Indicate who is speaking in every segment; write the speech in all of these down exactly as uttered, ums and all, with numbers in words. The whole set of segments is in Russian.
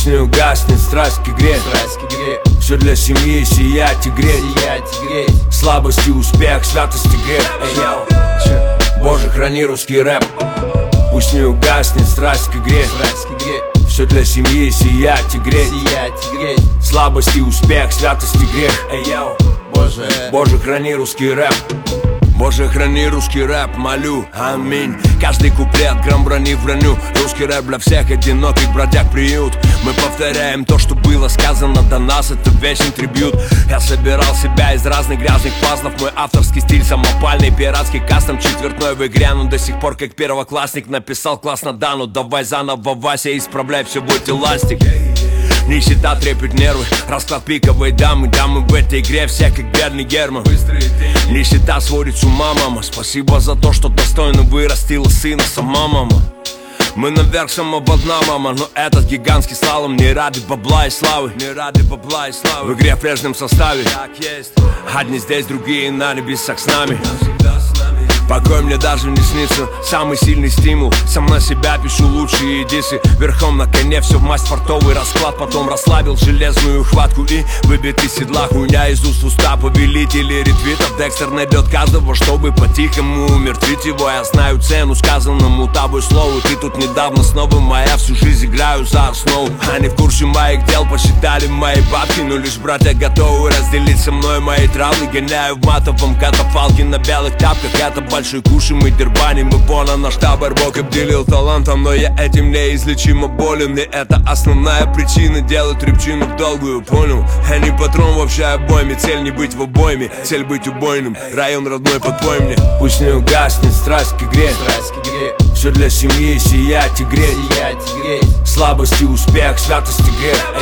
Speaker 1: Пусть не угаснет страсть к игре, все для семьи сиять и греть, слабость и успех, святость и грех. Боже, храни русский рэп. Пусть не угаснет страсть к игре, все для семьи сиять и греть, слабость и успех, святость и грех. Боже, Боже, храни русский рэп. Боже, храни русский рэп, молю, аминь. Каждый куплет, грамм брони в броню. Русский рэп для всех одиноких бродяг приют. Мы повторяем то, что было сказано до нас. Это вечный трибют. Я собирал себя из разных грязных пазлов. Мой авторский стиль самопальный, пиратский кастом четвертной в игре. Но до сих пор как первоклассник написал классно, да, ну давай заново, Вася, исправляй все, будь эластик. Нищета трепет нервы, расклад пиковой дамы. Дамы в этой игре все как бедный Герман. Нищета сводит с ума, мама. Спасибо за то, что достойно вырастила сына сама мама. Мы наверх самого дна, мама. Но этот гигантский слалом не ради бабла и славы, не ради бабла и славы. В игре в прежнем составе, так есть. Одни здесь, другие на небесах с нами. Покой мне даже не снится, самый сильный стимул. Сам на себя пишу лучшие дисы. Верхом на коне все в масть, фартовый расклад. Потом расслабил железную хватку и выбит из седла. Хуйня из уст в уста, повелители ретвитов. Декстер найдет каждого, чтобы по-тихому умертвить его. Я знаю цену сказанному тобой слову. Ты тут недавно снова моя, всю жизнь играю за основу. Они в курсе моих дел, посчитали мои бабки. Но лишь братья готовы разделить со мной мои травмы. Гоняю в матовом катафалке на белых тапках. Это большой кушай, мы дербаним, мы вон наш табор. Бог обделил талантом, но я этим неизлечимо болен. И это основная причина делать рыбчину в долгую, понял? А не патрон вообще обойме. Цель не быть в обойме, цель быть убойным. Район родной, подпой мне. Пусть не угаснет страсть к игре, все для семьи сиять и греть, слабость и успех, святость и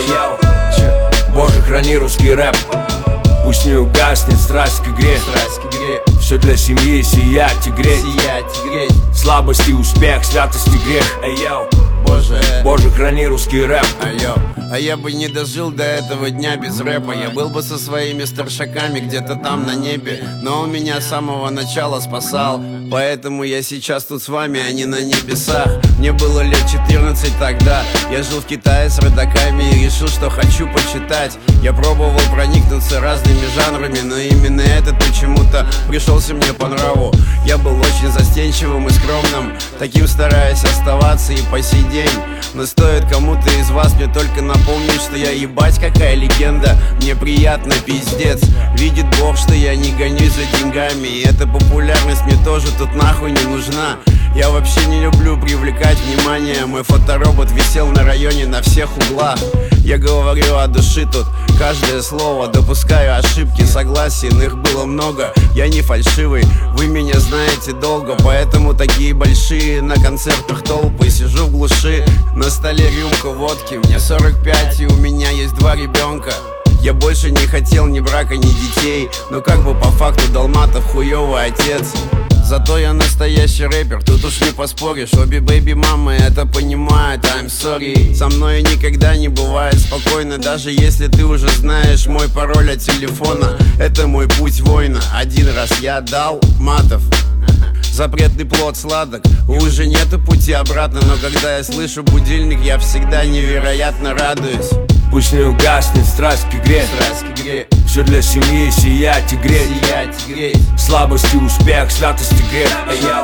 Speaker 1: грех. Боже, храни русский рэп. Пусть не угаснет страсть к игре, все для семьи сиять и греть, слабость и успех, святость и грех. Боже, Боже, храни русский рэп.
Speaker 2: Айо. А я бы не дожил до этого дня без рэпа. Я был бы со своими старшаками где-то там на небе. Но он меня с самого начала спасал. Поэтому я сейчас тут с вами, а не на небесах. Мне было лет четырнадцать тогда. Я жил в Китае с родаками и решил, что хочу почитать. Я пробовал проникнуться разными жанрами, но именно этот почему-то пришелся мне по нраву. Я был очень застенчивым и скромным, таким стараюсь оставаться и по сей день. Но стоит кому-то из вас мне только напомнить, что я ебать какая легенда. Мне приятно, пиздец. Видит Бог, что я не гонюсь за деньгами. И эта популярность мне тоже тут нахуй не нужна. Я вообще не люблю привлекать внимание. Мой фоторобот висел на районе на всех углах. Я говорю от души тут каждое слово. Допускаю ошибки, согласен, их было много. Я не фальшивый, вы меня знаете долго. Поэтому такие большие на концертах толпы. Сижу в глуши, на столе рюмка водки. Мне сорок пять и у меня есть два ребенка. Я больше не хотел ни брака, ни детей. Но как бы по факту Долматов хуёвый отец. Зато я настоящий рэпер, тут уж не поспоришь. Обе бэйби-мамы это понимают, I'm sorry. Со мной никогда не бывает спокойно, даже если ты уже знаешь мой пароль от телефона. Это мой путь воина, один раз я дал матов. Запретный плод сладок, уже нету пути обратно. Но когда я слышу будильник, я всегда невероятно радуюсь.
Speaker 1: Пусть не угаснет страсть к игре, все для семьи сиять и греть, слабость и успех, святость и грех.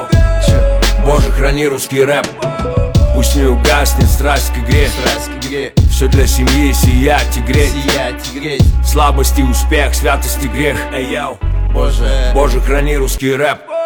Speaker 1: Боже, храни русский рэп. Пусть не угаснет страсть к игре, все для семьи сиять и греть, слабость и успех, святость и грех. Боже, Боже, храни русский рэп.